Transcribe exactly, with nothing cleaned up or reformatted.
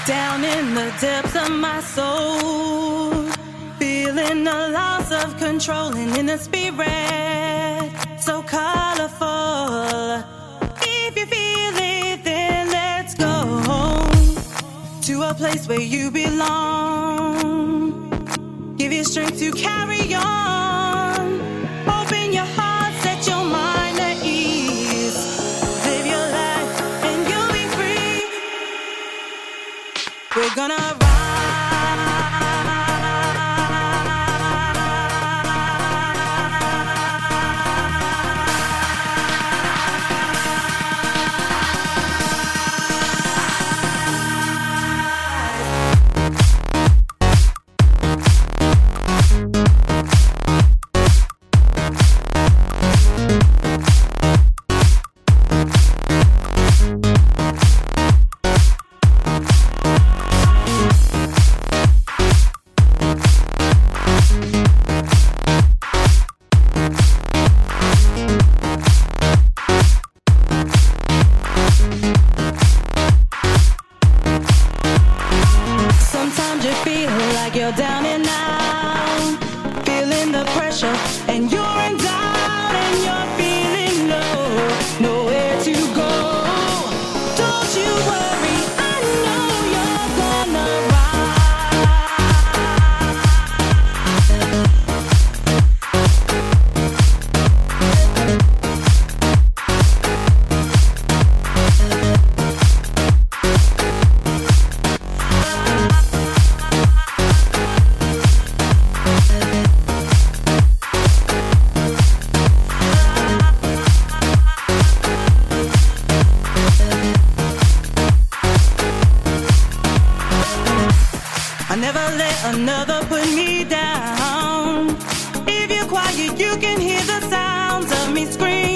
Down in the depths of my soul, feeling the loss of control and in the spirit so colorful. If you feel it, then let's go to a place where you belong. Give you strength to carry on. Open your heart, set your mind at ease. Live your life and you'll be free. We're gonna ride. Another put me down. If you're quiet, you can hear the sounds of me scream.